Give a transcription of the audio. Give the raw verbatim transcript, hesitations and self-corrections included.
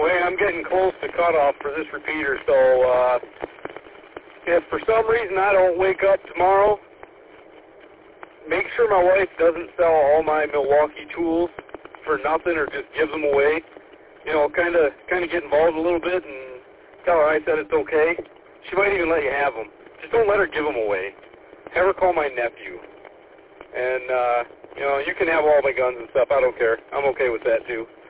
Wayne, I'm getting close to cutoff for this repeater, so uh, if for some reason I don't wake up tomorrow, make sure my wife doesn't sell all my Milwaukee tools for nothing or just gives them away. You know, kind of kind of get involved a little bit and tell her I said it's okay. She might even let you have them. Just don't let her give them away. Have her call my nephew. And, uh, you know, you can have all my guns and stuff. I don't care. I'm okay with that, too.